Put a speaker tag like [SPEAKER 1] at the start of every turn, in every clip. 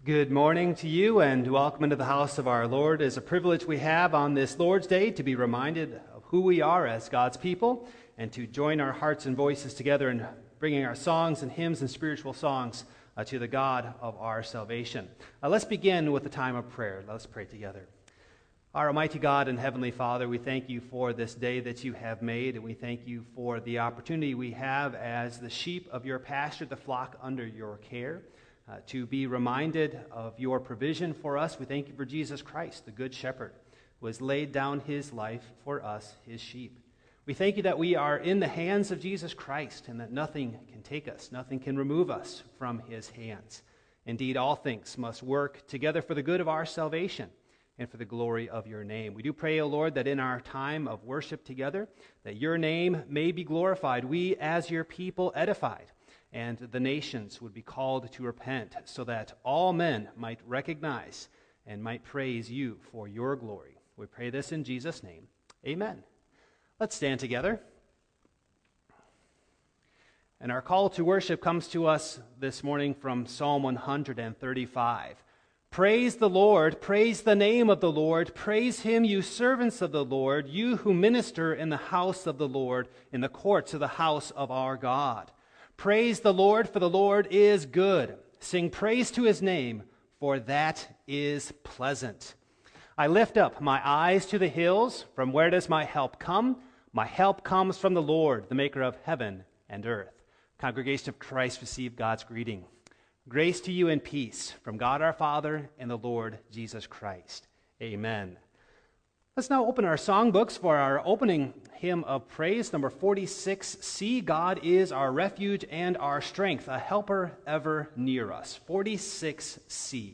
[SPEAKER 1] Good morning to you and welcome into the house of our Lord. It is a privilege we have on this Lord's Day to be reminded of who we are as God's people and to join our hearts and voices together in bringing our songs and hymns and spiritual songs to the God of our salvation. Let's begin with a time of prayer. Let's pray together. Our Almighty God and Heavenly Father, we thank you for this day that you have made, and we thank you for the opportunity we have as the sheep of your pasture, the flock under your care. To be reminded of your provision for us. We thank you for Jesus Christ, the Good Shepherd, who has laid down his life for us, his sheep. We thank you that we are in the hands of Jesus Christ and that nothing can take us, nothing can remove us from his hands. Indeed, all things must work together for the good of our salvation and for the glory of your name. We do pray, O Lord, that in our time of worship together, that your name may be glorified, we as your people edified, and the nations would be called to repent so that all men might recognize and might praise you for your glory. We pray this in Jesus' name. Amen. Let's stand together. And our call to worship comes to us this morning from Psalm 135. Praise the Lord, praise the name of the Lord, praise him, you servants of the Lord, you who minister in the house of the Lord, in the courts of the house of our God. Praise the Lord, for the Lord is good. Sing praise to his name, for that is pleasant. I lift up my eyes to the hills. From where does my help come? My help comes from the Lord, the maker of heaven and earth. Congregation of Christ, receive God's greeting. Grace to you and peace from God our Father and the Lord Jesus Christ. Amen. Let's now open our songbooks for our opening hymn of praise, number 46, See, God is our refuge and our strength, a helper ever near us. 46C.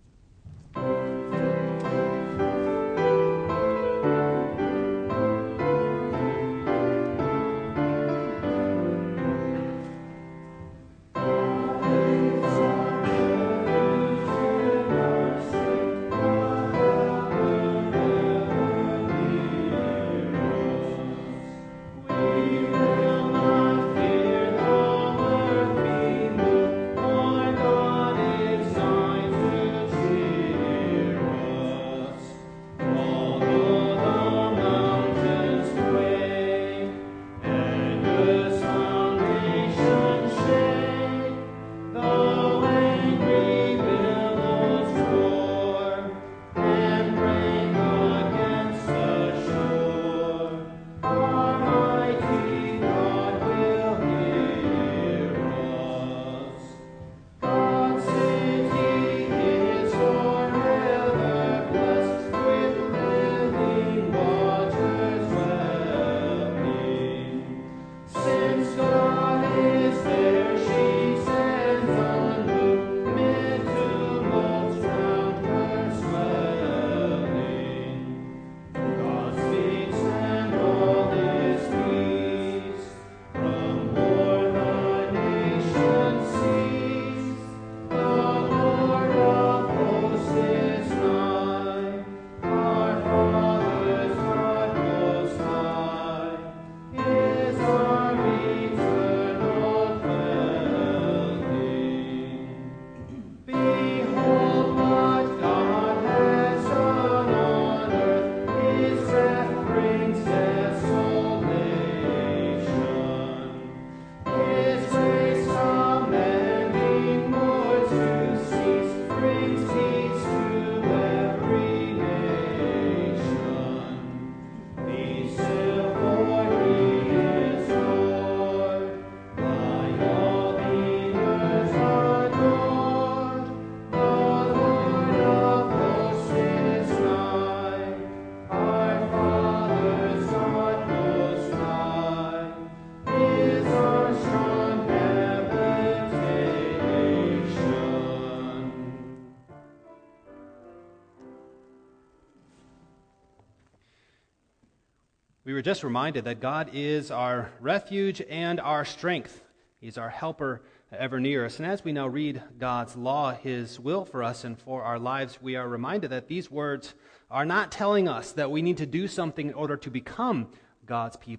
[SPEAKER 1] We were just reminded that God is our refuge and our strength. He's our helper ever near us. And as we now read God's law, his will for us and for our lives, we are reminded that these words are not telling us that we need to do something in order to become God's people.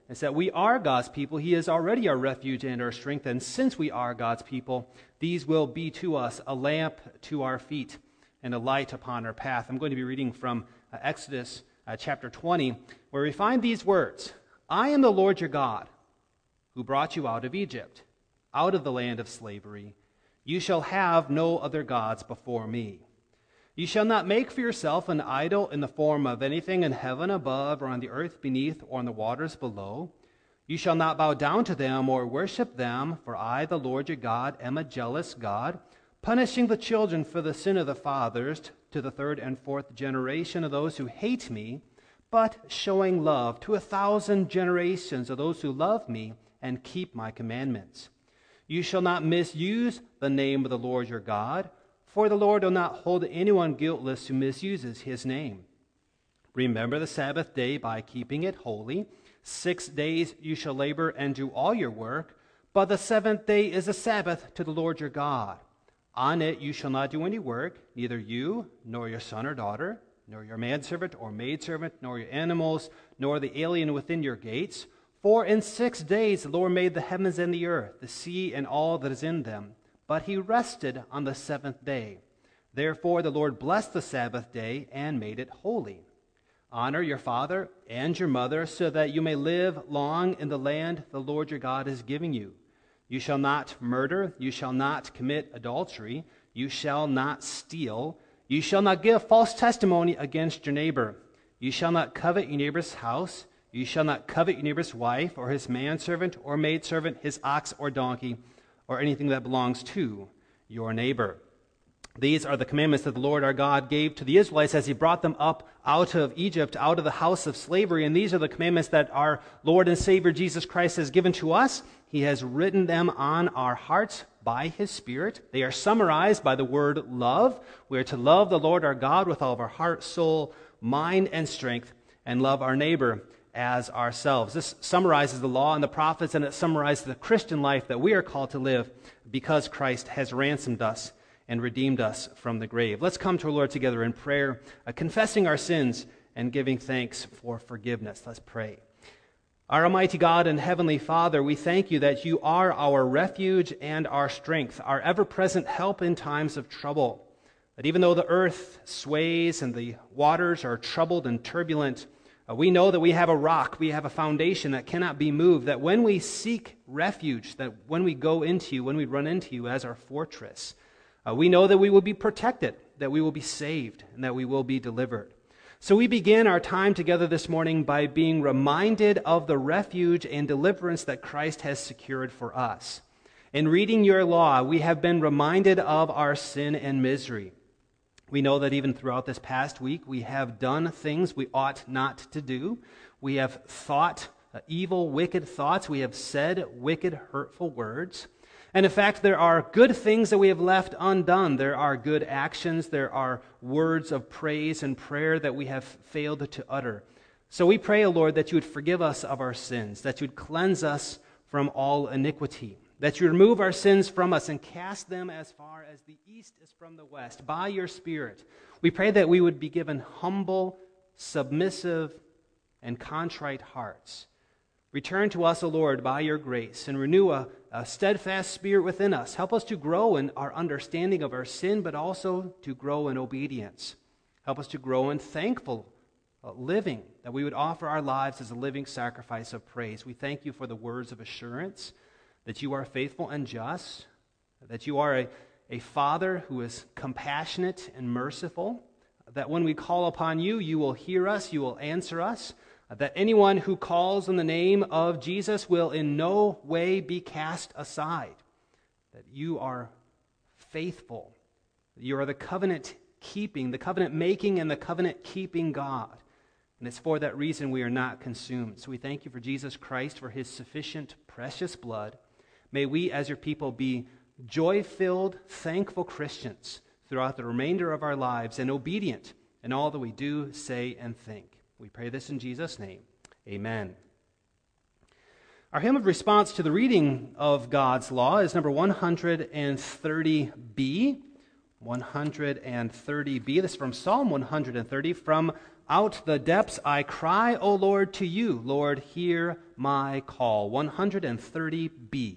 [SPEAKER 1] is that we are God's people. He is already our refuge and our strength, and since we are God's people, these will be to us a lamp to our feet and a light upon our path. I'm going to be reading from Exodus chapter 20, where we find these words, I am the Lord your God, who brought you out of Egypt, out of the land of slavery. You shall have no other gods before me. You shall not make for yourself an idol in the form of anything in heaven above, or on the earth beneath, or in the waters below. You shall not bow down to them or worship them, for I, the Lord your God, am a jealous God, punishing the children for the sin of the fathers to the third and fourth generation of those who hate me, but showing love to 1,000 generations of those who love me and keep my commandments. You shall not misuse the name of the Lord your God, for the Lord will not hold anyone guiltless who misuses his name. Remember the Sabbath day by keeping it holy. 6 days you shall labor and do all your work, but the seventh day is a Sabbath to the Lord your God. On it you shall not do any work, neither you, nor your son or daughter, nor your manservant or maidservant, nor your animals, nor the alien within your gates. For in 6 days the Lord made the heavens and the earth, the sea and all that is in them. But he rested on the seventh day. Therefore the Lord blessed the Sabbath day and made it holy. Honor your father and your mother, so that you may live long in the land the Lord your God is giving you. You shall not murder, you shall not commit adultery, you shall not steal, you shall not give false testimony against your neighbor. You shall not covet your neighbor's house, you shall not covet your neighbor's wife, or his manservant or maidservant, his ox or donkey, or anything that belongs to your neighbor. These are the commandments that the Lord our God gave to the Israelites as he brought them up out of Egypt, out of the house of slavery. And these are the commandments that our Lord and Savior Jesus Christ has given to us. He has written them on our hearts by his Spirit. They are summarized by the word love. We are to love the Lord our God with all of our heart, soul, mind, and strength, and love our neighbor as ourselves. This summarizes the law and the prophets, and it summarizes the Christian life that we are called to live because Christ has ransomed us and redeemed us from the grave. Let's come to our Lord together in prayer, confessing our sins and giving thanks for forgiveness. Let's pray. Our Almighty God and Heavenly Father, we thank you that you are our refuge and our strength, our ever-present help in times of trouble. That even though the earth sways and the waters are troubled and turbulent, we know that we have a rock, we have a foundation that cannot be moved, that when we seek refuge, that when we go into you, when we run into you as our fortress, we know that we will be protected, that we will be saved, and that we will be delivered. So we begin our time together this morning by being reminded of the refuge and deliverance that Christ has secured for us. In reading your law, we have been reminded of our sin and misery. We know that even throughout this past week, we have done things we ought not to do. We have thought evil, wicked thoughts. We have said wicked, hurtful words. And in fact, there are good things that we have left undone. There are good actions. There are words of praise and prayer that we have failed to utter. So we pray, O Lord, that you would forgive us of our sins, that you would cleanse us from all iniquity, that you remove our sins from us and cast them as far as the east is from the west by your Spirit. We pray that we would be given humble, submissive, and contrite hearts. Return to us, O Lord, by your grace, and renew a steadfast spirit within us. Help us to grow in our understanding of our sin, but also to grow in obedience. Help us to grow in thankful living, that we would offer our lives as a living sacrifice of praise. We thank you for the words of assurance, that you are faithful and just, that you are a Father who is compassionate and merciful, that when we call upon you, you will hear us, you will answer us, that anyone who calls on the name of Jesus will in no way be cast aside, that you are faithful, you are the covenant-keeping, the covenant-making, and the covenant-keeping God. And it's for that reason we are not consumed. So we thank you for Jesus Christ, for his sufficient, precious blood. May we, as your people, be joy-filled, thankful Christians throughout the remainder of our lives and obedient in all that we do, say, and think. We pray this in Jesus' name. Amen. Our hymn of response to the reading of God's law is number 130B. 130b. This is from Psalm 130. From out the depths I cry, O Lord, to you. Lord, hear my call. 130b.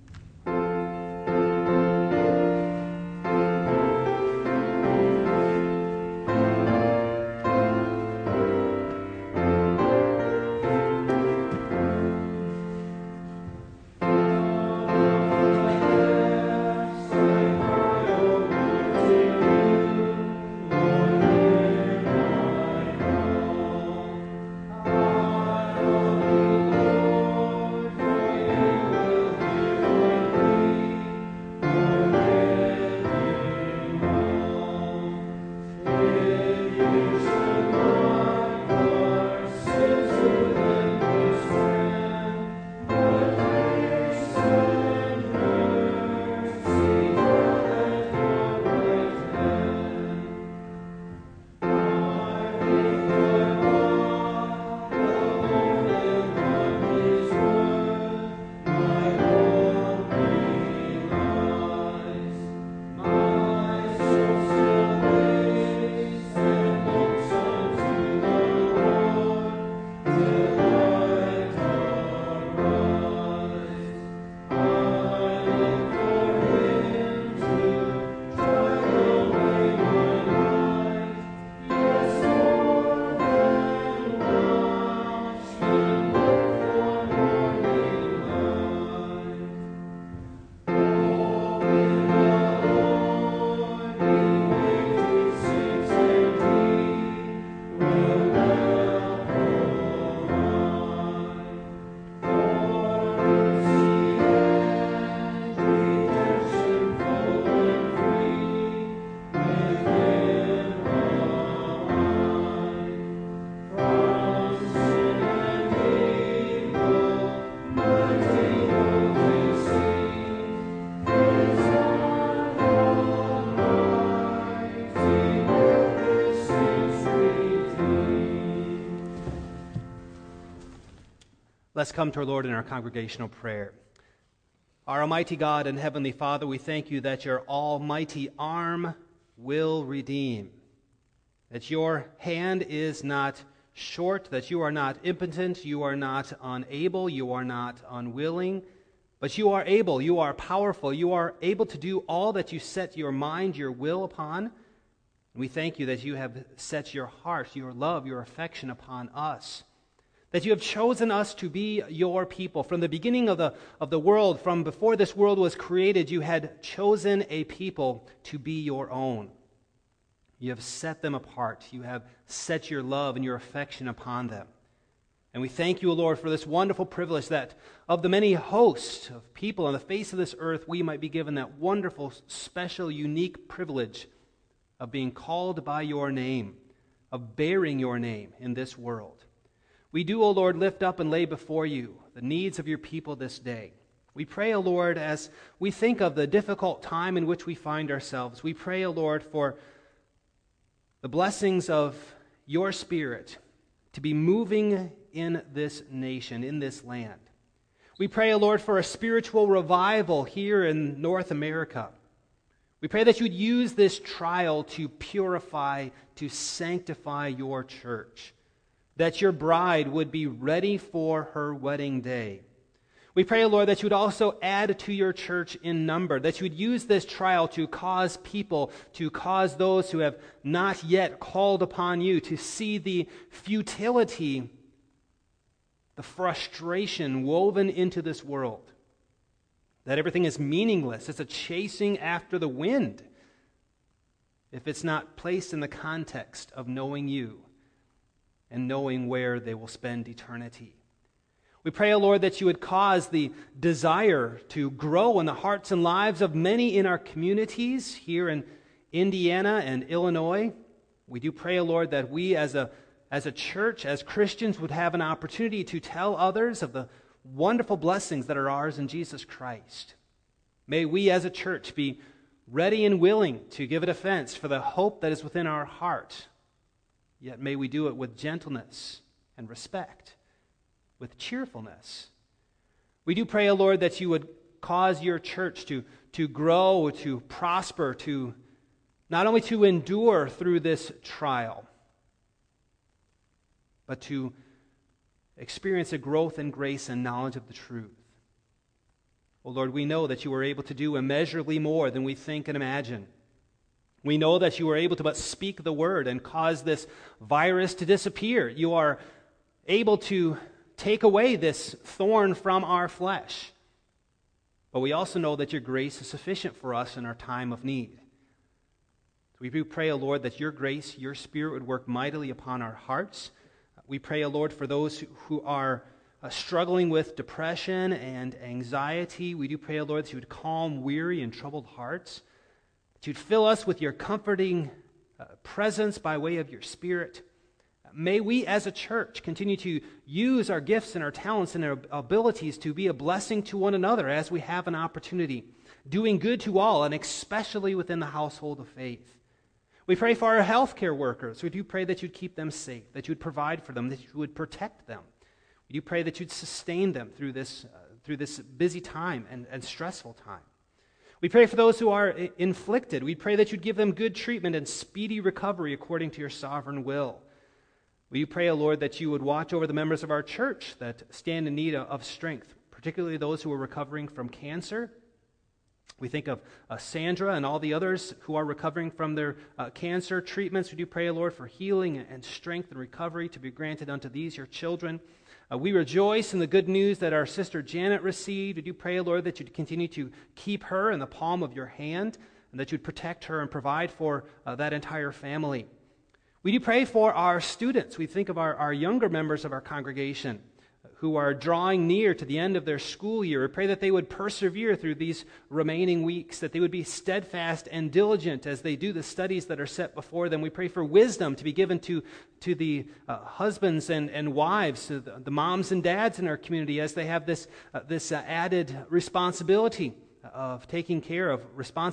[SPEAKER 1] Let's come to our Lord in our congregational prayer. Our Almighty God and Heavenly Father, we thank you that your almighty arm will redeem, that your hand is not short, that you are not impotent, you are not unable, you are not unwilling, but you are able, you are powerful, you are able to do all that you set your mind, your will upon. And we thank you that you have set your heart, your love, your affection upon us, that you have chosen us to be your people. From the beginning of the world, from before this world was created, you had chosen a people to be your own. You have set them apart. You have set your love and your affection upon them. And we thank you, O Lord, for this wonderful privilege that of the many hosts of people on the face of this earth, we might be given that wonderful, special, unique privilege of being called by your name, of bearing your name in this world. We do, O Lord, lift up and lay before you the needs of your people this day. We pray, O Lord, as we think of the difficult time in which we find ourselves, we pray, O Lord, for the blessings of your Spirit to be moving in this nation, in this land. We pray, O Lord, for a spiritual revival here in North America. We pray that you would use this trial to purify, to sanctify your church, that your bride would be ready for her wedding day. We pray, Lord, that you would also add to your church in number, that you would use this trial to cause people, to cause those who have not yet called upon you to see the futility, the frustration woven into this world, that everything is meaningless. It's a chasing after the wind if it's not placed in the context of knowing you and knowing where they will spend eternity. We pray, O Lord, that you would cause the desire to grow in the hearts and lives of many in our communities here in Indiana and Illinois. We do pray, O Lord, that we as a church, as Christians, would have an opportunity to tell others of the wonderful blessings that are ours in Jesus Christ. May we as a church be ready and willing to give a defense for the hope that is within our heart. Yet may we do it with gentleness and respect, with cheerfulness. We do pray, O Lord, that you would cause your church to grow, to prosper, to not only to endure through this trial, but to experience a growth in grace and knowledge of the truth. Oh Lord, we know that you are able to do immeasurably more than we think and imagine. We know that you are able to but speak the word and cause this virus to disappear. You are able to take away this thorn from our flesh. But we also know that your grace is sufficient for us in our time of need. So we do pray, O Lord, that your grace, your Spirit would work mightily upon our hearts. We pray, O Lord, for those who are struggling with depression and anxiety. We do pray, O Lord, that you would calm weary and troubled hearts, that you'd fill us with your comforting presence by way of your Spirit. May we as a church continue to use our gifts and our talents and our abilities to be a blessing to one another as we have an opportunity, doing good to all, and especially within the household of faith. We pray for our healthcare workers. We do pray that you'd keep them safe, that you'd provide for them, that you would protect them. We do pray that you'd sustain them through this busy time and stressful time. We pray for those who are inflicted. We pray that you'd give them good treatment and speedy recovery according to your sovereign will. We pray, O Lord, that you would watch over the members of our church that stand in need of strength, particularly those who are recovering from cancer. We think of Sandra and all the others who are recovering from their cancer treatments. We do pray, O Lord, for healing and strength and recovery to be granted unto these, your children. We rejoice in the good news that our sister Janet received. We do pray, O Lord, that you'd continue to keep her in the palm of your hand and that you'd protect her and provide for that entire family. We do pray for our students. We think of our younger members of our congregation who are drawing near to the end of their school year. We pray that they would persevere through these remaining weeks, that they would be steadfast and diligent as they do the studies that are set before them. We pray for wisdom to be given to the husbands and wives, to the moms and dads in our community as they have this added responsibility of taking care of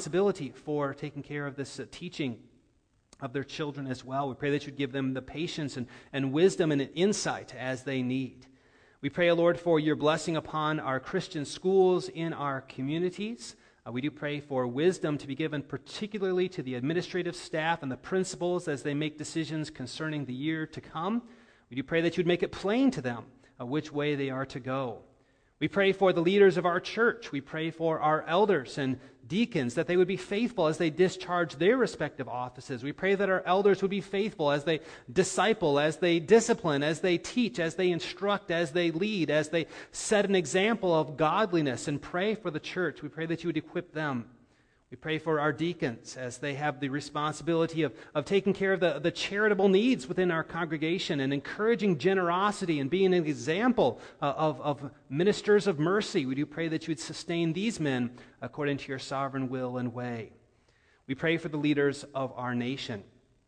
[SPEAKER 1] this teaching of their children as well. We pray that you'd give them the patience and wisdom and insight as they need. We pray, O Lord, for your blessing upon our Christian schools in our communities. We do pray for wisdom to be given particularly to the administrative staff and the principals as they make decisions concerning the year to come. We do pray that you'd make it plain to them which way they are to go. We pray for the leaders of our church. We pray for our elders and deacons, that they would be faithful as they discharge their respective offices. We pray that our elders would be faithful as they disciple, as they discipline, as they teach, as they instruct, as they lead, as they set an example of godliness and pray for the church. We pray that you would equip them. We pray for our deacons as they have the responsibility of taking care of the charitable needs within our congregation and encouraging generosity and being an example of ministers of mercy. We do pray that you would sustain these men according to your sovereign will and way. We pray for the leaders of our nation.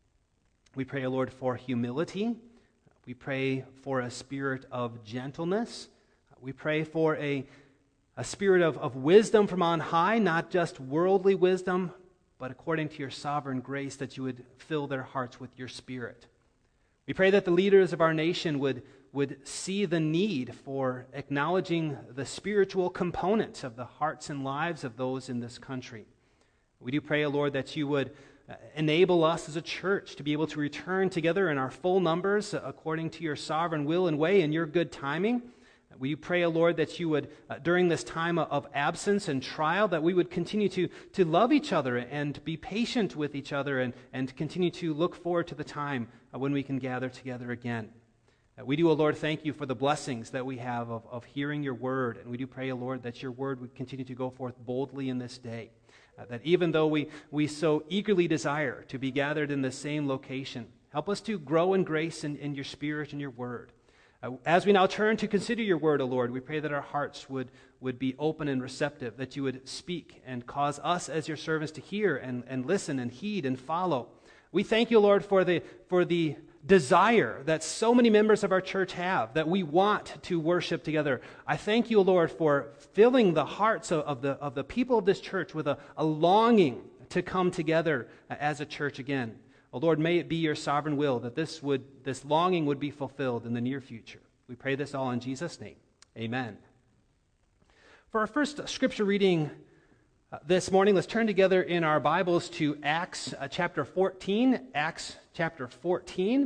[SPEAKER 1] We pray, O Lord, for humility. We pray for a spirit of gentleness. We pray for a spirit of wisdom from on high, not just worldly wisdom, but according to your sovereign grace, that you would fill their hearts with your Spirit. We pray that the leaders of our nation would see the need for acknowledging the spiritual components of the hearts and lives of those in this country. We do pray, O Lord, that you would enable us as a church to be able to return together in our full numbers according to your sovereign will and way and your good timing. We pray, O Lord, that you would, during this time of absence and trial, that we would continue to love each other and be patient with each other and continue to look forward to the time when we can gather together again. We do, O Lord, thank you for the blessings that we have of hearing your word. And we do pray, O Lord, that your word would continue to go forth boldly in this day. That even though we so eagerly desire to be gathered in the same location, help us to grow in grace in your spirit and your word. As we now turn to consider your word, O Lord, we pray that our hearts would be open and receptive, that you would speak and cause us as your servants to hear and listen and heed and follow. We thank you, Lord, for the desire that so many members of our church have, that we want to worship together. I thank you, Lord, for filling the hearts of the people of this church with a longing to come together as a church again. Oh Lord, may it be your sovereign will that this longing would be fulfilled in the near future. We pray this all in Jesus' name. Amen. For our first scripture reading This morning, let's turn together in our Bibles to Acts chapter 14. Acts chapter 14.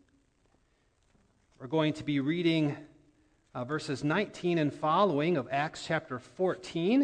[SPEAKER 1] We're going to be reading verses 19 and following of Acts chapter 14.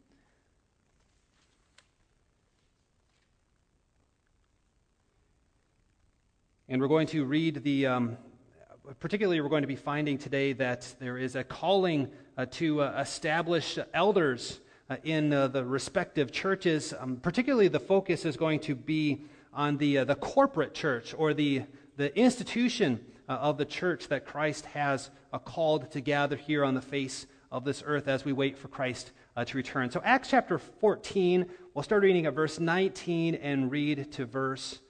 [SPEAKER 1] And we're going to read particularly we're going to be finding today that there is a calling to establish elders in the respective churches. Particularly the focus is going to be on the corporate church, or the institution of the church that Christ has called to gather here on the face of this earth as we wait for Christ to return. So Acts chapter 14, we'll start reading at verse 19 and read to verse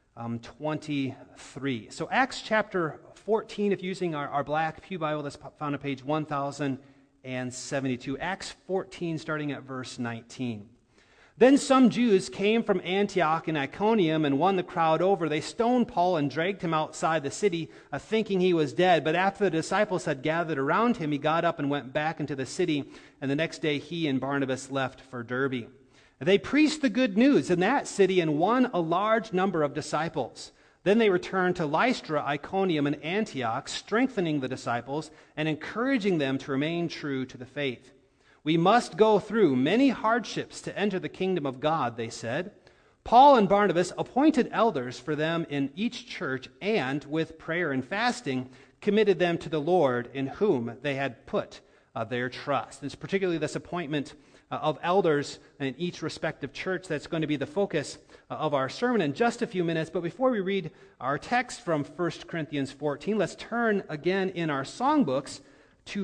[SPEAKER 1] 23. So Acts chapter 14, if using our black pew Bible, that's found on page 1072. Acts 14, starting at verse 19. Then some Jews came from Antioch and Iconium and won the crowd over. They stoned Paul and dragged him outside the city, thinking he was dead. But after the disciples had gathered around him, he got up and went back into the city. And the next day he and Barnabas left for Derbe. They preached the good news in that city and won a large number of disciples. Then they returned to Lystra, Iconium, and Antioch, strengthening the disciples and encouraging them to remain true to the faith. We must go through many hardships to enter the kingdom of God, they said. Paul and Barnabas appointed elders for them in each church and, with prayer and fasting, committed them to the Lord in whom they had put their trust. It's particularly this appointment of elders in each respective church that's going to be the focus of our sermon in just a few minutes. But before we read our text from 1 Corinthians 14, let's turn again in our songbooks to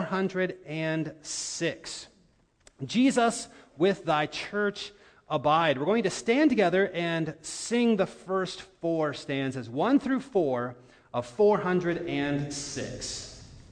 [SPEAKER 1] 406. Jesus, with thy church abide. We're going to stand together and sing the first four stanzas, 1 through 4 of 406.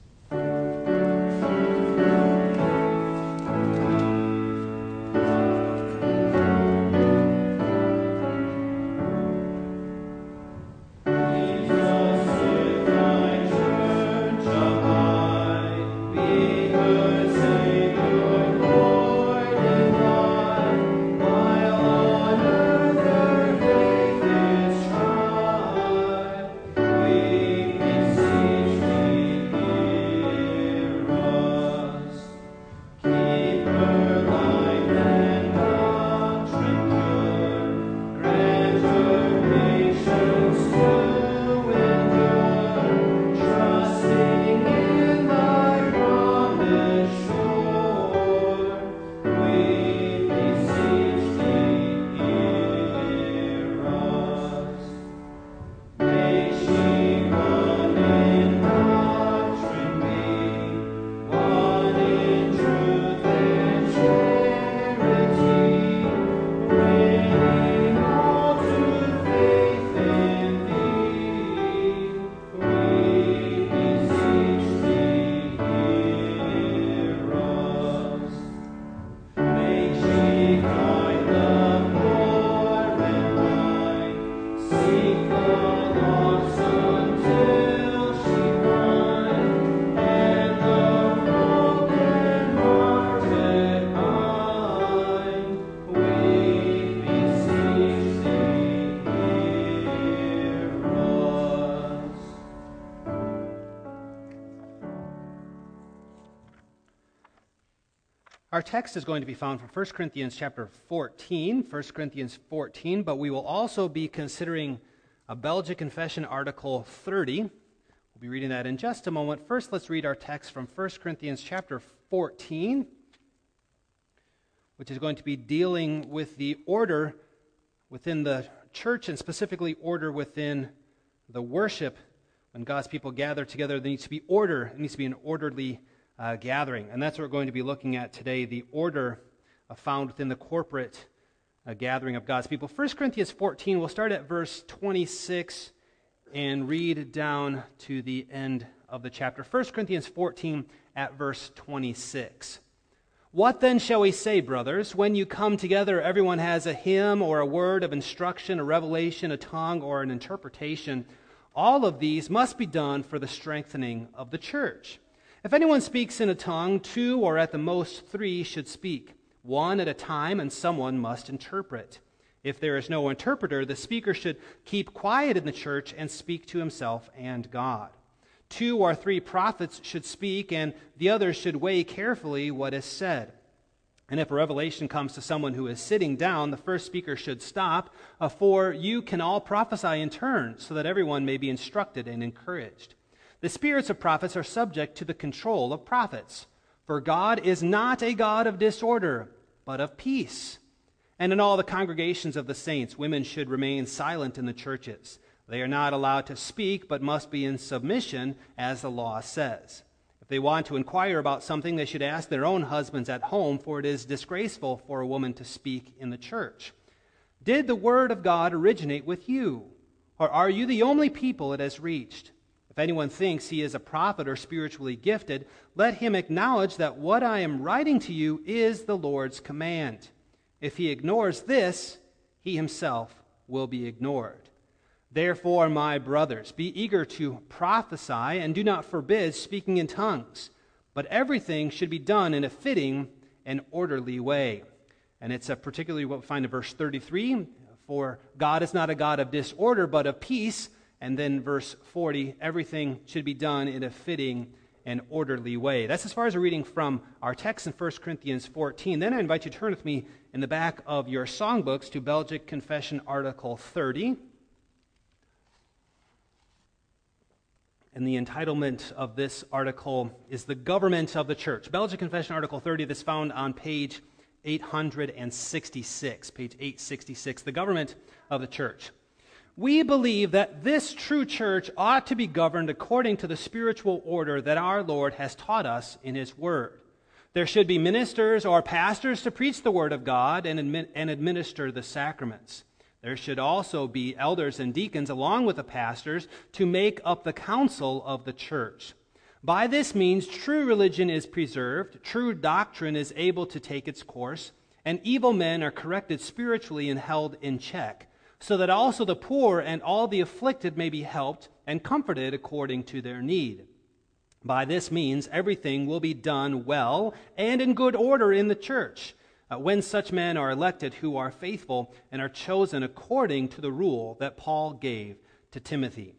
[SPEAKER 1] Our text is going to be found from 1 Corinthians chapter 14, 1 Corinthians 14, but we will also be considering a Belgic Confession Article 30. We'll be reading that in just a moment. First, let's read our text from 1 Corinthians chapter 14, which is going to be dealing with the order within the church, and specifically order within the worship. When God's people gather together, there needs to be order. It needs to be an orderly gathering. And that's what we're going to be looking at today, the order found within the corporate gathering of God's people. 1 Corinthians 14, we'll start at verse 26 and read down to the end of the chapter. 1 Corinthians 14 at verse 26. What then shall we say, brothers? When you come together, everyone has a hymn or a word of instruction, a revelation, a tongue, or an interpretation. All of these must be done for the strengthening of the church. If anyone speaks in a tongue, 2 or at the most 3 should speak, one at a time, and someone must interpret. If there is no interpreter, the speaker should keep quiet in the church and speak to himself and God. 2 or 3 prophets should speak, and the others should weigh carefully what is said. And if a revelation comes to someone who is sitting down, the first speaker should stop, for you can all prophesy in turn, so that everyone may be instructed and encouraged. The spirits of prophets are subject to the control of prophets, for God is not a God of disorder, but of peace. And in all the congregations of the saints, women should remain silent in the churches. They are not allowed to speak, but must be in submission, as the law says. If they want to inquire about something, they should ask their own husbands at home, for it is disgraceful for a woman to speak in the church. Did the word of God originate with you? Or are you the only people it has reached? If anyone thinks he is a prophet or spiritually gifted, let him acknowledge that what I am writing to you is the Lord's command. If he ignores this, he himself will be ignored. Therefore, my brothers, be eager to prophesy, and do not forbid speaking in tongues, but everything should be done in a fitting and orderly way. And it's particularly what we find in verse 33, for God is not a God of disorder, but of peace. And then verse 40, everything should be done in a fitting and orderly way. That's as far as a reading from our text in 1 Corinthians 14. Then I invite you to turn with me in the back of your songbooks to Belgic Confession Article 30. And the entitlement of this article is The Government of the Church. Belgic Confession Article 30, that's found on page 866. Page 866, The Government of the Church. We believe that this true church ought to be governed according to the spiritual order that our Lord has taught us in His Word. There should be ministers or pastors to preach the Word of God and administer the sacraments. There should also be elders and deacons along with the pastors to make up the council of the church. By this means, true religion is preserved, true doctrine is able to take its course, and evil men are corrected spiritually and held in check, so that also the poor and all the afflicted may be helped and comforted according to their need. By this means, everything will be done well and in good order in the church, when such men are elected who are faithful and are chosen according to the rule that Paul gave to Timothy.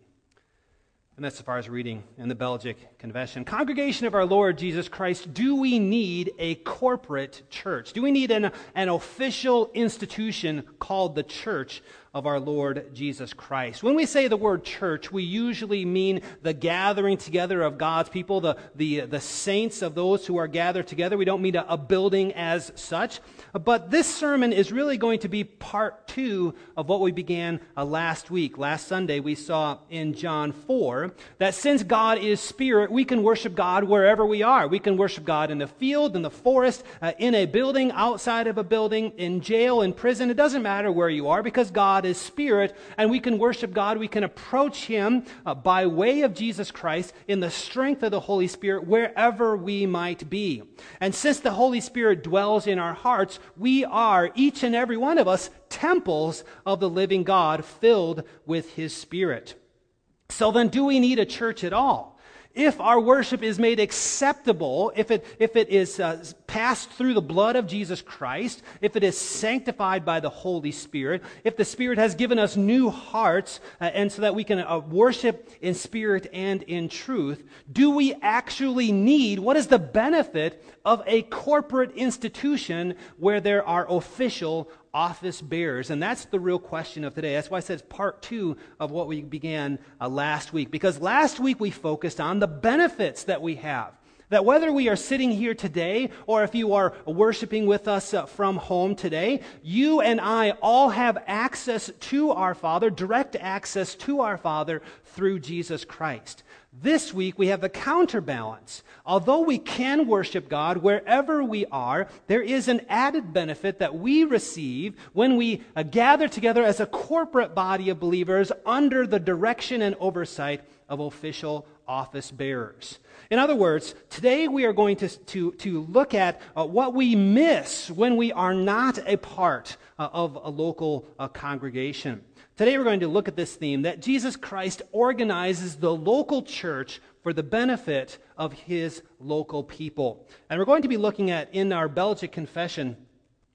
[SPEAKER 1] And that's as far as reading in the Belgic Confession. Congregation of our Lord Jesus Christ, do we need a corporate church? Do we need an official institution called the Church of our Lord Jesus Christ? When we say the word church, we usually mean the gathering together of God's people, the saints of those who are gathered together. We don't mean a building as such. But this sermon is really going to be part 2 of what we began last week. Last Sunday we saw in John 4 that since God is spirit, we can worship God wherever we are. We can worship God in the field, in the forest, in a building, outside of a building, in jail, in prison. It doesn't matter where you are because God is spirit, and we can worship God. We can approach Him by way of Jesus Christ in the strength of the Holy Spirit wherever we might be. And since the Holy Spirit dwells in our hearts, we are, each and every one of us, temples of the living God filled with His Spirit. So then, do we need a church at all? If our worship is made acceptable, if it is passed through the blood of Jesus Christ, if it is sanctified by the Holy Spirit, if the Spirit has given us new hearts, and so that we can worship in spirit and in truth, do we actually need, what is the benefit of a corporate institution where there are official office bearers? And that's the real question of today. That's why I said it's part 2 of what we began last week. Because last week we focused on the benefits that we have. That whether we are sitting here today or if you are worshiping with us from home today, you and I all have access to our Father, direct access to our Father through Jesus Christ. This week we have the counterbalance. Although we can worship God wherever we are, there is an added benefit that we receive when we gather together as a corporate body of believers under the direction and oversight of official office bearers. In other words, today we are going to look at what we miss when we are not a part of a local congregation. Today we're going to look at this theme that Jesus Christ organizes the local church for the benefit of His local people. And we're going to be looking at, in our Belgic Confession,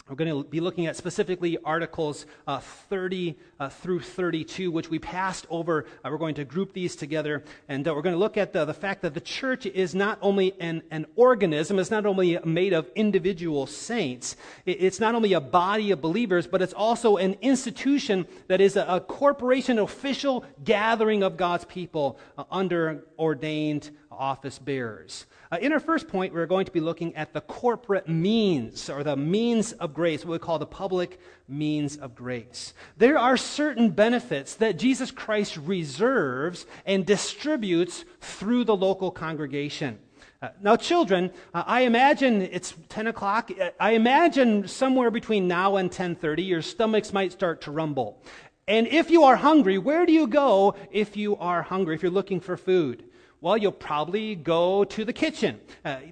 [SPEAKER 1] We're going to be looking at specifically Articles 30 through 32, which we passed over. We're going to group these together, and we're going to look at the fact that the church is not only an organism, it's not only made of individual saints, it's not only a body of believers, but it's also an institution that is a corporation, official gathering of God's people under ordained office bearers. In our first point, we're going to be looking at the corporate means, or the means of grace, what we call the public means of grace. There are certain benefits that Jesus Christ reserves and distributes through the local congregation. Now, children, I imagine it's 10 o'clock. I imagine somewhere between now and 10:30, your stomachs might start to rumble. And if you are hungry, where do you go if you are hungry, if you're looking for food? Well, you'll probably go to the kitchen.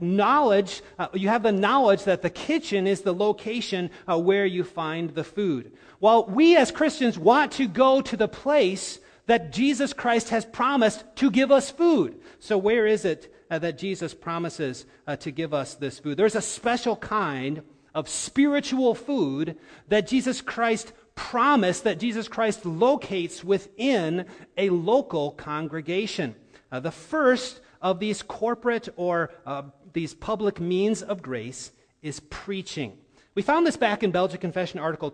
[SPEAKER 1] You have the knowledge that the kitchen is the location where you find the food. Well, we as Christians want to go to the place that Jesus Christ has promised to give us food. So where is it that Jesus promises to give us this food? There's a special kind of spiritual food that Jesus Christ promised, that Jesus Christ locates within a local congregation. The first of these corporate or these public means of grace is preaching. We found this back in Belgic Confession Article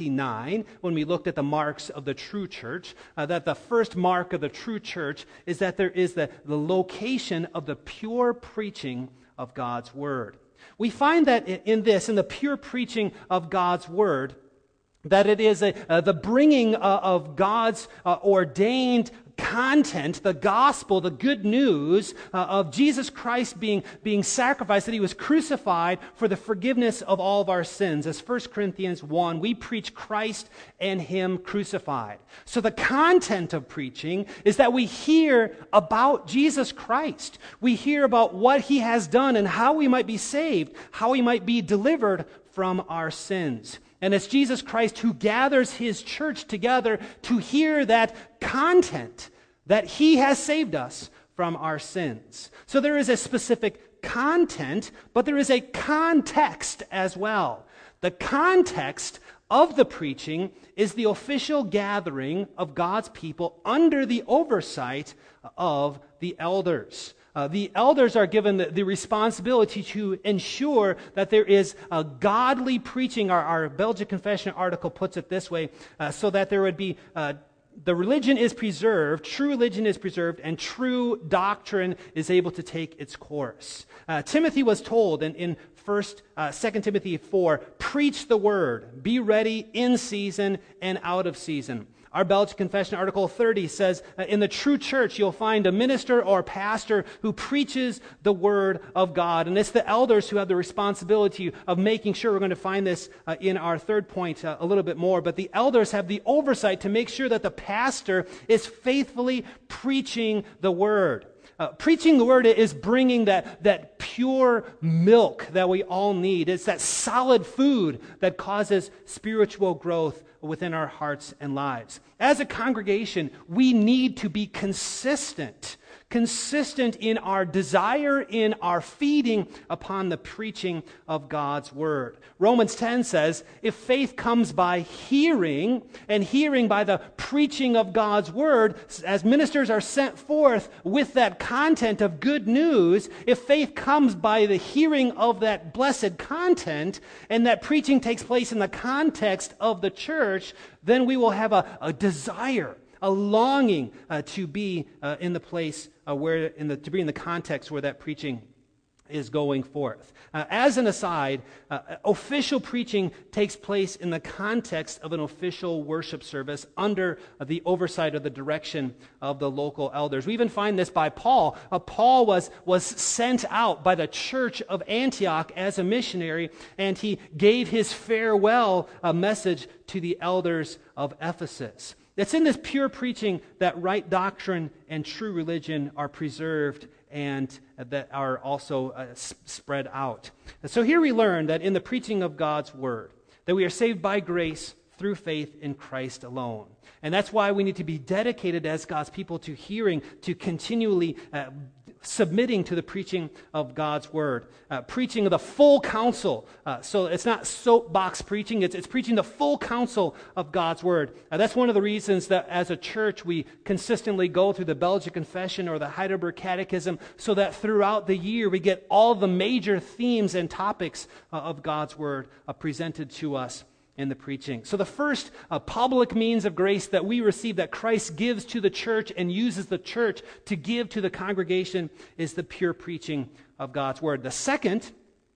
[SPEAKER 1] 29 when we looked at the marks of the true church, that the first mark of the true church is that there is the location of the pure preaching of God's word. We find that in the pure preaching of God's word, that it is the bringing of God's ordained content, the gospel, the good news of Jesus Christ being sacrificed, that he was crucified for the forgiveness of all of our sins. As 1 Corinthians 1, we preach Christ and him crucified. So the content of preaching is that we hear about Jesus Christ. We hear about what he has done and how we might be saved, how we might be delivered from our sins. And it's Jesus Christ who gathers his church together to hear that content, that he has saved us from our sins. So there is a specific content, but there is a context as well. The context of the preaching is the official gathering of God's people under the oversight of the elders. The elders are given the responsibility to ensure that there is a godly preaching. Our Belgic Confession article puts it this way, so that there would be the religion is preserved, true religion is preserved, and true doctrine is able to take its course. Timothy was told in 2 Timothy 4, preach the word, be ready in season and out of season. Our Belgic Confession Article 30 says, in the true church, you'll find a minister or pastor who preaches the word of God. And it's the elders who have the responsibility of making sure. We're going to find this in our third point a little bit more. But the elders have the oversight to make sure that the pastor is faithfully preaching the word. Preaching the word is bringing that pure milk that we all need. It's that solid food that causes spiritual growth within our hearts and lives. As a congregation, we need to be consistent in our desire, in our feeding upon the preaching of God's word. Romans 10 says, if faith comes by hearing, and hearing by the preaching of God's word, as ministers are sent forth with that content of good news, if faith comes by the hearing of that blessed content, and that preaching takes place in the context of the church, then we will have a desire, a longing to be in the place to be in the context where that preaching is going forth. As an aside, official preaching takes place in the context of an official worship service under the oversight of the direction of the local elders. We even find this by Paul. Paul was sent out by the church of Antioch as a missionary, and he gave his farewell message to the elders of Ephesus. It's in this pure preaching that right doctrine and true religion are preserved and that are also spread out. And so here we learn that in the preaching of God's word, that we are saved by grace through faith in Christ alone. And that's why we need to be dedicated as God's people to hearing, to continually submitting to the preaching of God's word, preaching of the full counsel. So it's not soapbox preaching, it's preaching the full counsel of God's word. That's one of the reasons that as a church we consistently go through the Belgian Confession or the Heidelberg Catechism, so that throughout the year we get all the major themes and topics of God's word presented to us in the preaching. So the first public means of grace that we receive, that Christ gives to the church and uses the church to give to the congregation, is the pure preaching of God's word. The second,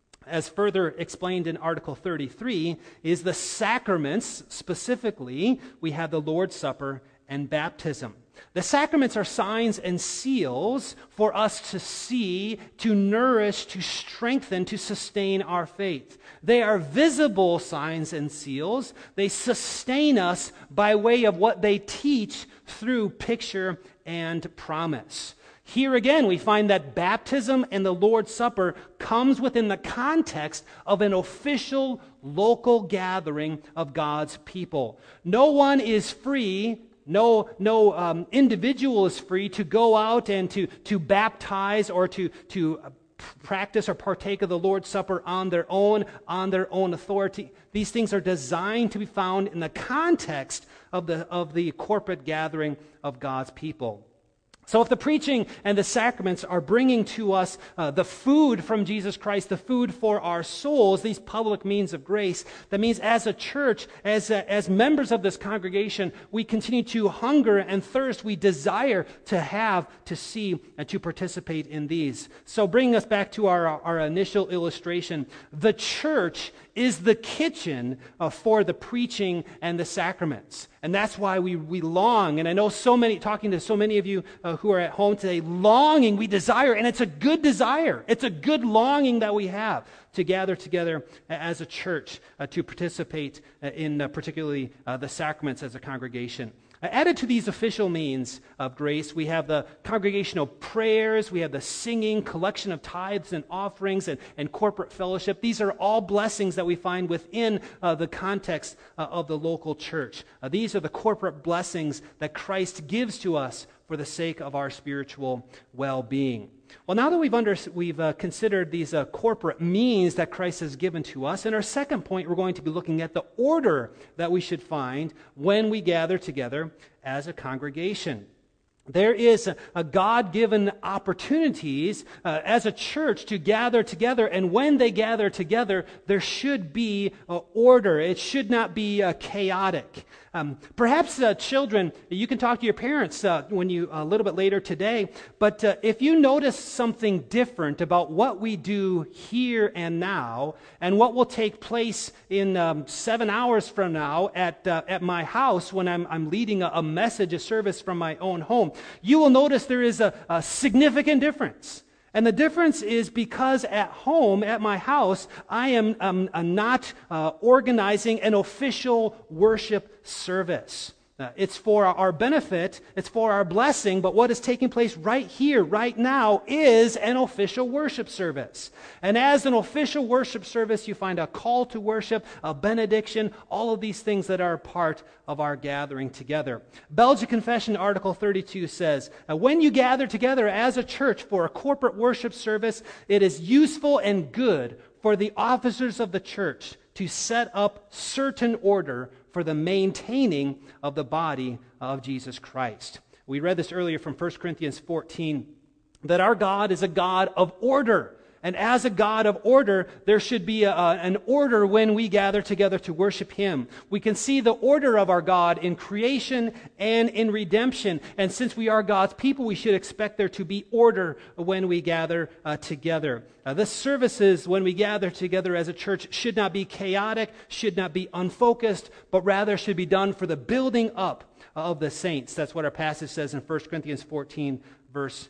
[SPEAKER 1] as further explained in Article 33, is the sacraments. Specifically, we have the Lord's Supper and baptism. The sacraments are signs and seals for us to see, to nourish, to strengthen, to sustain our faith. They are visible signs and seals. They sustain us by way of what they teach through picture and promise. Here again, we find that baptism and the Lord's Supper comes within the context of an official local gathering of God's people. No one is free. No individual is free to go out and to baptize or to practice or partake of the Lord's Supper on their own authority. These things are designed to be found in the context of the corporate gathering of God's people. So if the preaching and the sacraments are bringing to us the food from Jesus Christ, the food for our souls, these public means of grace, that means as a church, as members of this congregation, we continue to hunger and thirst. We desire to have, to see, and to participate in these. So bringing us back to our initial illustration, the church is the kitchen for the preaching and the sacraments. And that's why we long, and I know talking to so many of you who are at home today, longing, we desire, and it's a good desire. It's a good longing that we have to gather together as a church to participate in particularly the sacraments as a congregation. Added to these official means of grace, we have the congregational prayers, we have the singing, collection of tithes and offerings, and corporate fellowship. These are all blessings that we find within the context of the local church. These are the corporate blessings that Christ gives to us for the sake of our spiritual well-being. Well, now that we've considered these corporate means that Christ has given to us, in our second point, we're going to be looking at the order that we should find when we gather together as a congregation. There is a God-given opportunities as a church to gather together, and when they gather together, there should be order. It should not be chaotic. Perhaps children, you can talk to your parents when you a little bit later today, but if you notice something different about what we do here and now, and what will take place in 7 hours from now at my house when I'm leading a message, a service from my own home, you will notice there is a significant difference. And the difference is because at home, at my house, I am not organizing an official worship service. It's for our benefit, it's for our blessing, but what is taking place right here, right now, is an official worship service. And as an official worship service, you find a call to worship, a benediction, all of these things that are part of our gathering together. Belgian Confession, Article 32 says, when you gather together as a church for a corporate worship service, it is useful and good for the officers of the church to set up certain order for the maintaining of the body of Jesus Christ. We read this earlier from 1 Corinthians 14, that our God is a God of order. And as a God of order, there should be an order when we gather together to worship Him. We can see the order of our God in creation and in redemption. And since we are God's people, we should expect there to be order when we gather together. The services, when we gather together as a church, should not be chaotic, should not be unfocused, but rather should be done for the building up of the saints. That's what our passage says in 1 Corinthians 14, verse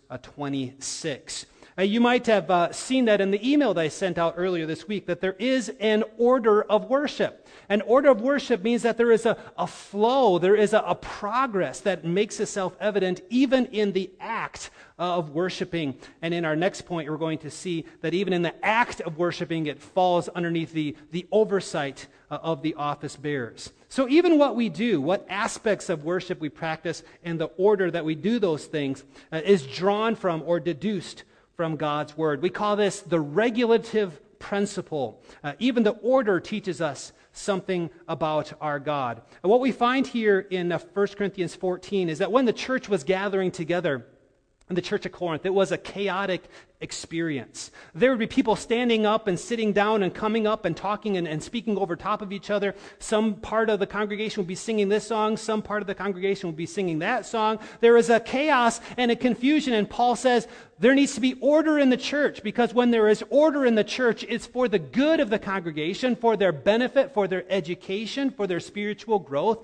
[SPEAKER 1] 26. You might have seen that in the email that I sent out earlier this week, that there is an order of worship. An order of worship means that there is a flow, there is a progress that makes itself evident even in the act of worshiping. And in our next point, we're going to see that even in the act of worshiping, it falls underneath the oversight of the office bearers. So even what we do, what aspects of worship we practice, and the order that we do those things is drawn from or deduced from God's word. We call this the regulative principle. Even the order teaches us something about our God. And what we find here in 1 Corinthians 14 is that when the church was gathering together in the church of Corinth, it was a chaotic experience. There would be people standing up and sitting down and coming up and talking and speaking over top of each other. Some part of the congregation would be singing this song. Some part of the congregation would be singing that song. There is a chaos and a confusion, and Paul says there needs to be order in the church, because when there is order in the church, it's for the good of the congregation, for their benefit, for their education, for their spiritual growth.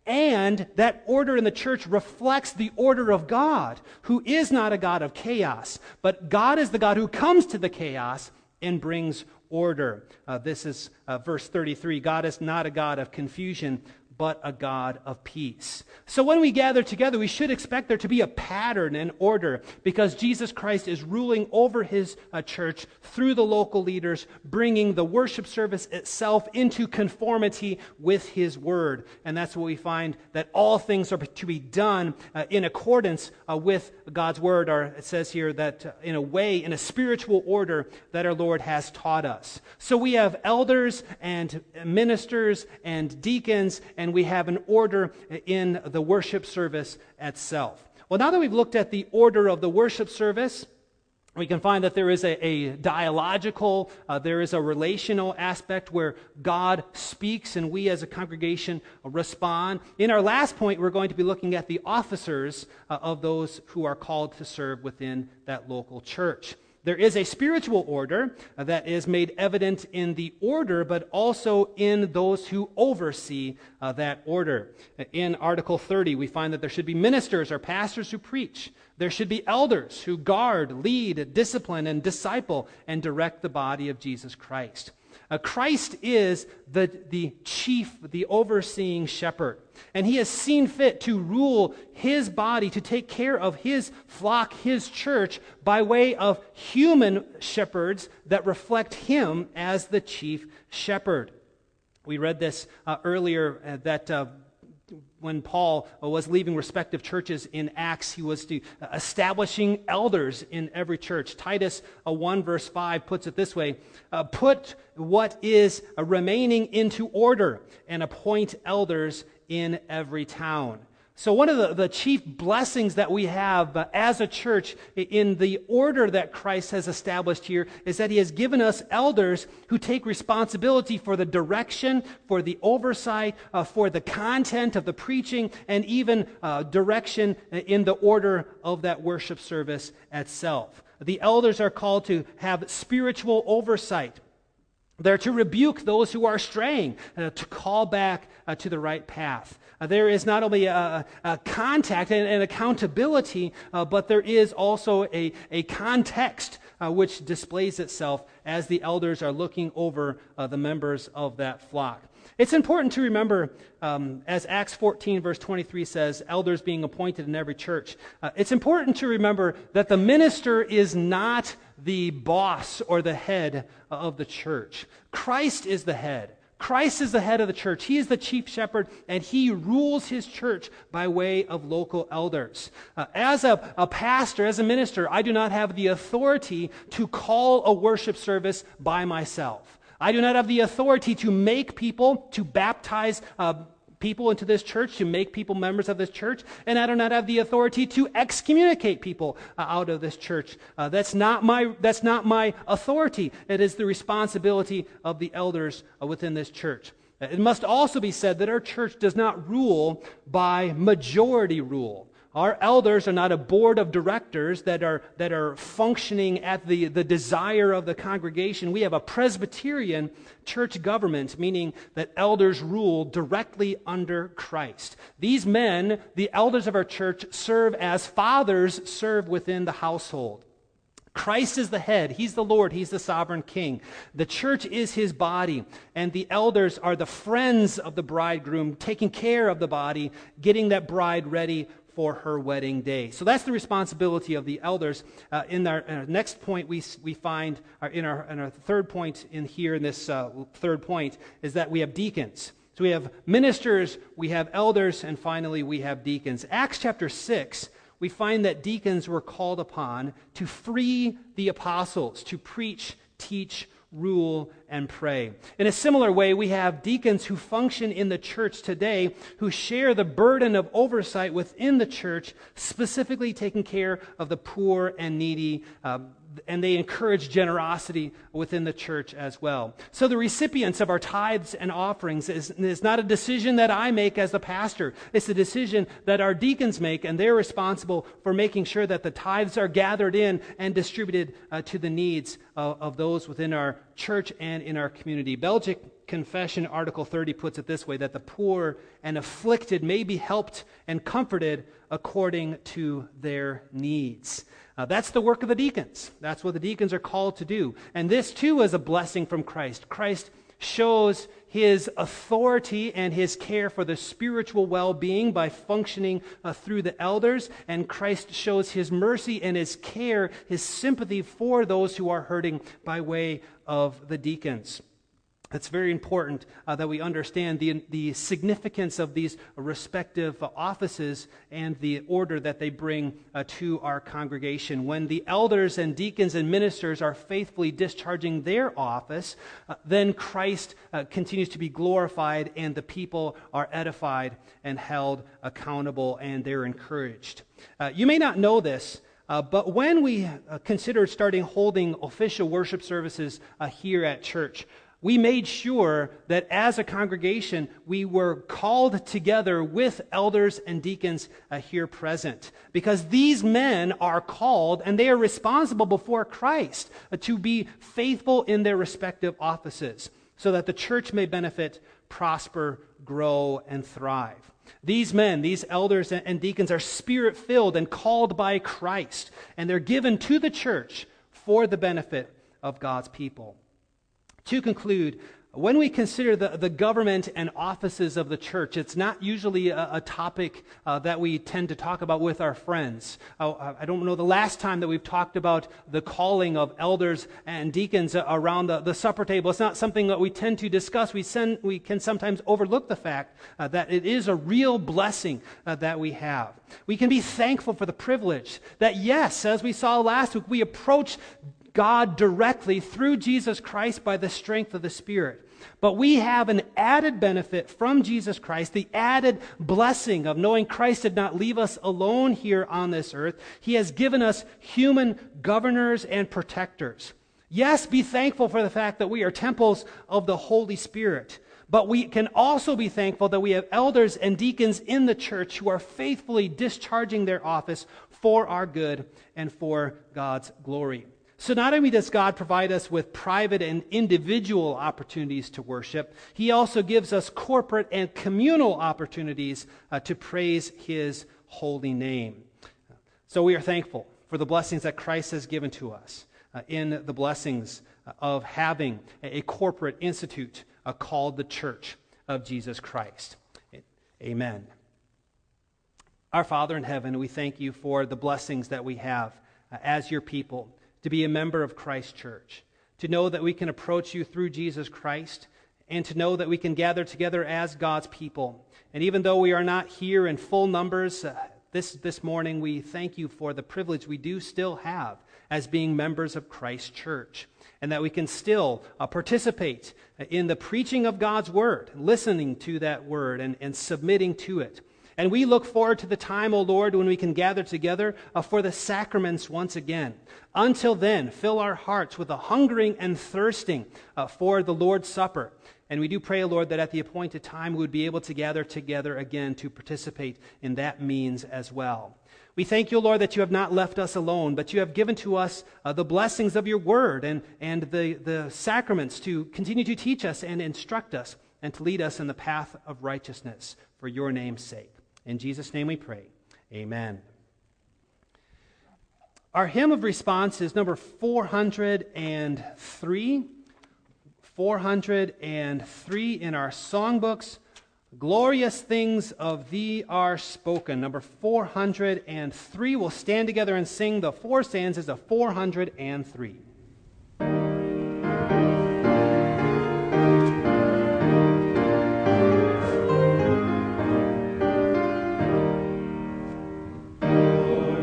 [SPEAKER 1] And that order in the church reflects the order of God, who is not a God of chaos, but God is the God who comes to the chaos and brings order. This is verse 33. God is not a God of confusion, but a God of peace. So when we gather together, we should expect there to be a pattern and order, because Jesus Christ is ruling over his church through the local leaders, bringing the worship service itself into conformity with his word. And that's what we find, that all things are to be done in accordance with God's word, or it says here that in a way, in a spiritual order that our Lord has taught us. So we have elders and ministers and deacons, and we have an order in the worship service itself. Well, now that we've looked at the order of the worship service, we can find that there is a dialogical, there is a relational aspect where God speaks and we as a congregation respond. In our last point, we're going to be looking at the officers of those who are called to serve within that local church. There is a spiritual order that is made evident in the order, but also in those who oversee that order. In Article 30, we find that there should be ministers or pastors who preach. There should be elders who guard, lead, discipline, and disciple and direct the body of Jesus Christ. Christ is the chief, the overseeing shepherd, and he has seen fit to rule his body, to take care of his flock, his church, by way of human shepherds that reflect him as the chief shepherd. We read this earlier that when Paul was leaving respective churches in Acts, he was establishing elders in every church. Titus 1 verse 5 puts it this way, put what is remaining into order and appoint elders in every town. So one of the chief blessings that we have as a church in the order that Christ has established here is that he has given us elders who take responsibility for the direction, for the oversight, for the content of the preaching, and even direction in the order of that worship service itself. The elders are called to have spiritual oversight. They're to rebuke those who are straying, to call back to the right path. There is not only a contact and accountability, but there is also a context which displays itself as the elders are looking over the members of that flock. It's important to remember, as Acts 14 verse 23 says, elders being appointed in every church. It's important to remember that the minister is not the boss or the head of the church. Christ is the head. Christ is the head of the church. He is the chief shepherd, and he rules his church by way of local elders. As a pastor, as a minister, I do not have the authority to call a worship service by myself. I do not have the authority to make people, to baptize people into this church, to make people members of this church, and I do not have the authority to excommunicate people out of this church. That's not my authority. It is the responsibility of the elders within this church. It must also be said that our church does not rule by majority rule. Our elders are not a board of directors that are functioning at the desire of the congregation. We have a Presbyterian church government, meaning that elders rule directly under Christ. These men, the elders of our church, serve as fathers serve within the household. Christ is the head. He's the Lord. He's the sovereign king. The church is his body, and the elders are the friends of the bridegroom, taking care of the body, getting that bride ready for her wedding day. So that's the responsibility of the elders. In our next point, we find in our third point in here, in this third point, is that we have deacons. So we have ministers, we have elders, and finally we have deacons. Acts chapter 6, we find that deacons were called upon to free the apostles, to preach, teach, rule, and pray. In a similar way, we have deacons who function in the church today who share the burden of oversight within the church, specifically taking care of the poor and needy, and they encourage generosity within the church as well. So the recipients of our tithes and offerings is not a decision that I make as the pastor. It's a decision that our deacons make, and they're responsible for making sure that the tithes are gathered in and distributed to the needs of those within our church and in our community. Belgic Confession, Article 30, puts it this way, that the poor and afflicted may be helped and comforted according to their needs. That's the work of the deacons. That's what the deacons are called to do. And this, too, is a blessing from Christ. Christ shows his authority and his care for the spiritual well-being by functioning through the elders, and Christ shows his mercy and his care, his sympathy for those who are hurting by way of the deacons. It's very important that we understand the significance of these respective offices and the order that they bring to our congregation. When the elders and deacons and ministers are faithfully discharging their office, then Christ continues to be glorified and the people are edified and held accountable, and they're encouraged. You may not know this, but when we considered starting holding official worship services here at church, we made sure that as a congregation, we were called together with elders and deacons here present. Because these men are called and they are responsible before Christ to be faithful in their respective offices so that the church may benefit, prosper, grow, and thrive. These men, these elders and deacons are spirit-filled and called by Christ, and they're given to the church for the benefit of God's people. To conclude, when we consider the government and offices of the church, it's not usually a topic that we tend to talk about with our friends. I don't know the last time that we've talked about the calling of elders and deacons around the supper table. It's not something that we tend to discuss. We can sometimes overlook the fact that it is a real blessing that we have. We can be thankful for the privilege that, yes, as we saw last week, we approach God directly through Jesus Christ by the strength of the Spirit. But we have an added benefit from Jesus Christ, the added blessing of knowing Christ did not leave us alone here on this earth. He has given us human governors and protectors. Yes, be thankful for the fact that we are temples of the Holy Spirit. But we can also be thankful that we have elders and deacons in the church who are faithfully discharging their office for our good and for God's glory. So not only does God provide us with private and individual opportunities to worship, He also gives us corporate and communal opportunities to praise His holy name. So we are thankful for the blessings that Christ has given to us in the blessings of having a corporate institute called the Church of Jesus Christ. Amen. Our Father in heaven, we thank you for the blessings that we have as your people, to be a member of Christ's church, to know that we can approach you through Jesus Christ, and to know that we can gather together as God's people. And even though we are not here in full numbers this morning, we thank you for the privilege we do still have as being members of Christ's church, and that we can still participate in the preaching of God's word, listening to that word and submitting to it. And we look forward to the time, O Lord, when we can gather together for the sacraments once again. Until then, fill our hearts with a hungering and thirsting for the Lord's Supper. And we do pray, O Lord, that at the appointed time we would be able to gather together again to participate in that means as well. We thank you, Lord, that you have not left us alone, but you have given to us the blessings of your word and the sacraments to continue to teach us and instruct us and to lead us in the path of righteousness for your name's sake. In Jesus' name we pray. Amen. Our hymn of response is number 403. 403 in our songbooks. Glorious things of thee are spoken. Number 403. We'll stand together and sing the four stanzas of 403.
[SPEAKER 2] Glorious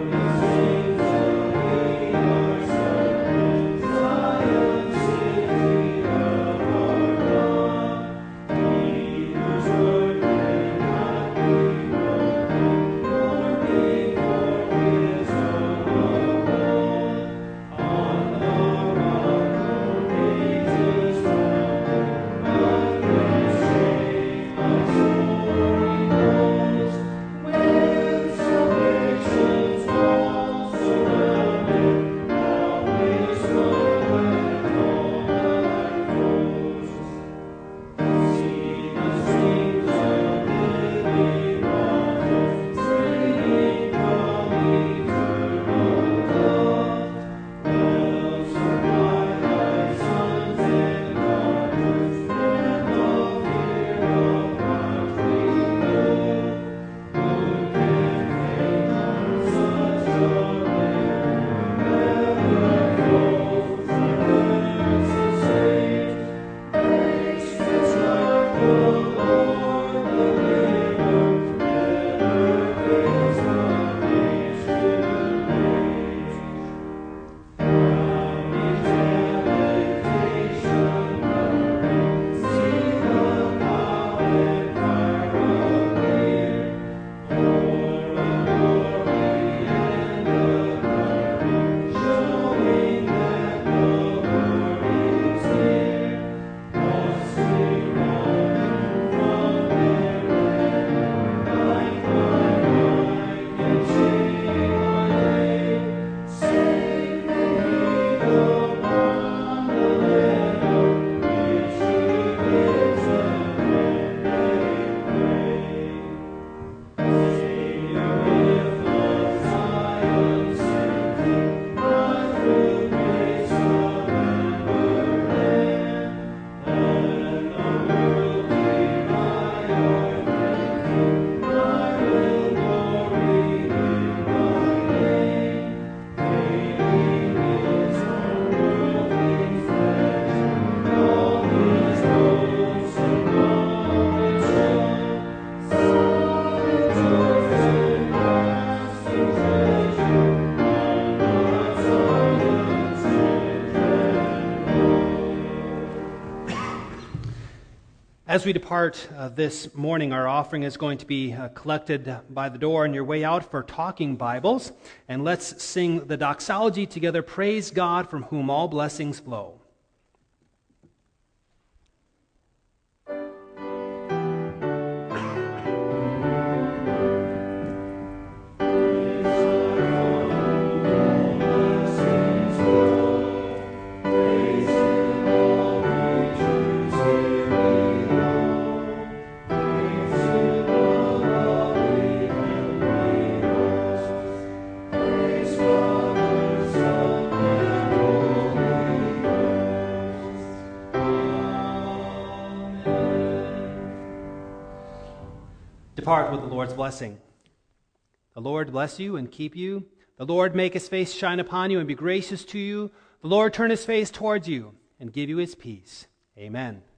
[SPEAKER 1] As we depart this morning, our offering is going to be collected by the door on your way out for Talking Bibles. And let's sing the doxology together, Praise God from whom all blessings flow. Depart with the Lord's blessing. The Lord bless you and keep you. The Lord make his face shine upon you and be gracious to you. The Lord turn his face towards you and give you his peace. Amen.